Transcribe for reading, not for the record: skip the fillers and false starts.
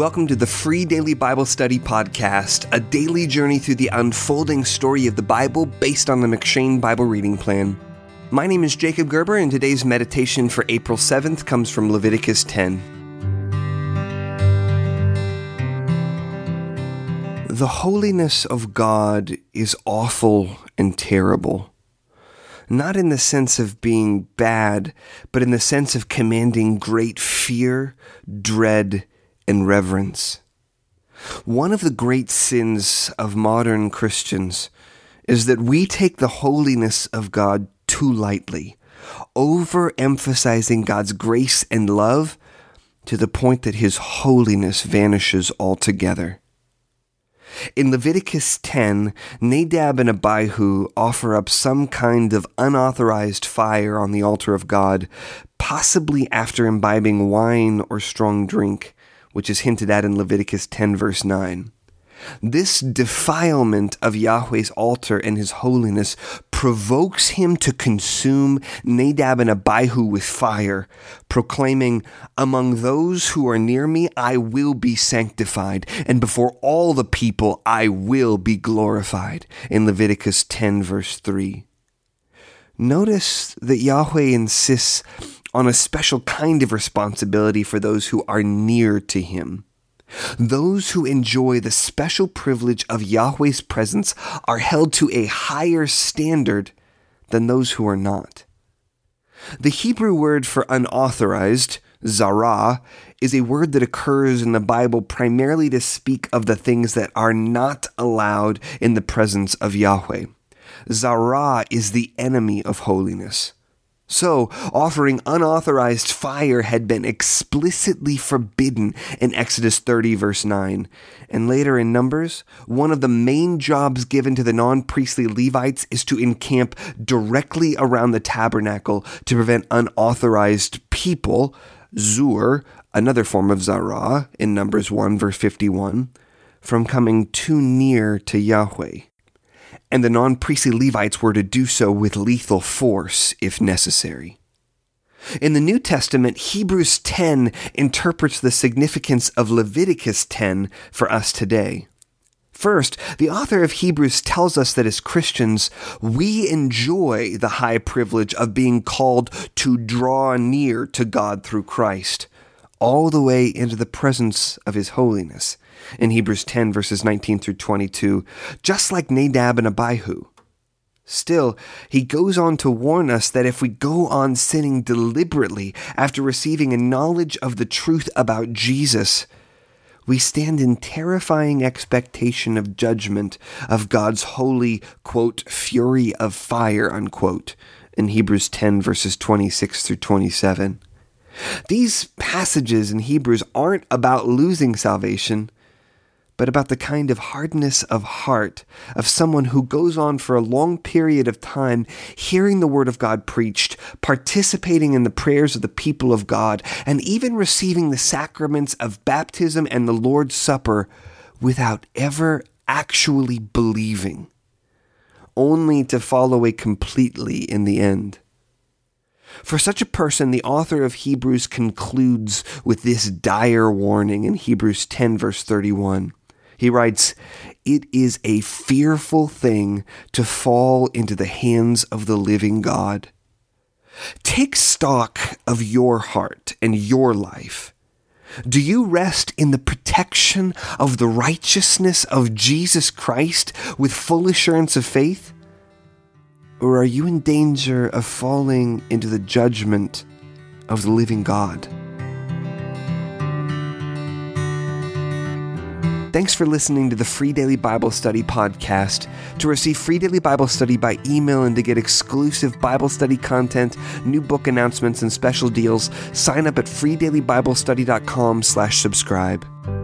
welcome to the Free Daily Bible Study Podcast, a daily journey through the unfolding story of the Bible based on the M'Cheyne Bible Reading Plan. My name is Jacob Gerber, and today's meditation for April 7th comes from Leviticus 10. The holiness of God is awful and terrible. Not in the sense of being bad, but in the sense of commanding great fear, dread, and reverence. One of the great sins of modern Christians is that we take the holiness of God too lightly, overemphasizing God's grace and love to the point that His holiness vanishes altogether. In Leviticus 10, Nadab and Abihu offer up some kind of unauthorized fire on the altar of God, possibly after imbibing wine or strong drink, which is hinted at in Leviticus 10 verse 9. This defilement of Yahweh's altar and His holiness provokes Him to consume Nadab and Abihu with fire, proclaiming, "Among those who are near me, I will be sanctified, and before all the people, I will be glorified," in Leviticus 10 verse 3. Notice that Yahweh insists on a special kind of responsibility for those who are near to Him. Those who enjoy the special privilege of Yahweh's presence are held to a higher standard than those who are not. The Hebrew word for unauthorized, zarah, is a word that occurs in the Bible primarily to speak of the things that are not allowed in the presence of Yahweh. Zarah is the enemy of holiness. So, offering unauthorized fire had been explicitly forbidden in Exodus 30 verse 9. And later in Numbers, one of the main jobs given to the non-priestly Levites is to encamp directly around the tabernacle to prevent unauthorized people, zur, another form of zarah, in Numbers 1 verse 51, from coming too near to Yahweh. And the non-priestly Levites were to do so with lethal force if necessary. In the New Testament, Hebrews 10 interprets the significance of Leviticus 10 for us today. First, the author of Hebrews tells us that as Christians, we enjoy the high privilege of being called to draw near to God through Christ, all the way into the presence of His holiness. In Hebrews 10 verses 19 through 22, just like Nadab and Abihu. Still, he goes on to warn us that if we go on sinning deliberately after receiving a knowledge of the truth about Jesus, we stand in terrifying expectation of judgment of God's holy, quote, fury of fire, unquote, in Hebrews 10 verses 26 through 27. These passages in Hebrews aren't about losing salvation, but about the kind of hardness of heart of someone who goes on for a long period of time hearing the Word of God preached, participating in the prayers of the people of God, and even receiving the sacraments of baptism and the Lord's Supper without ever actually believing, only to fall away completely in the end. For such a person, the author of Hebrews concludes with this dire warning in Hebrews 10 verse 31. He writes, "It is a fearful thing to fall into the hands of the living God." Take stock of your heart and your life. Do you rest in the protection of the righteousness of Jesus Christ with full assurance of faith? Or are you in danger of falling into the judgment of the living God? Thanks for listening to the Free Daily Bible Study Podcast. To receive Free Daily Bible Study by email and to get exclusive Bible study content, new book announcements, and special deals, sign up at freedailybiblestudy.com/subscribe.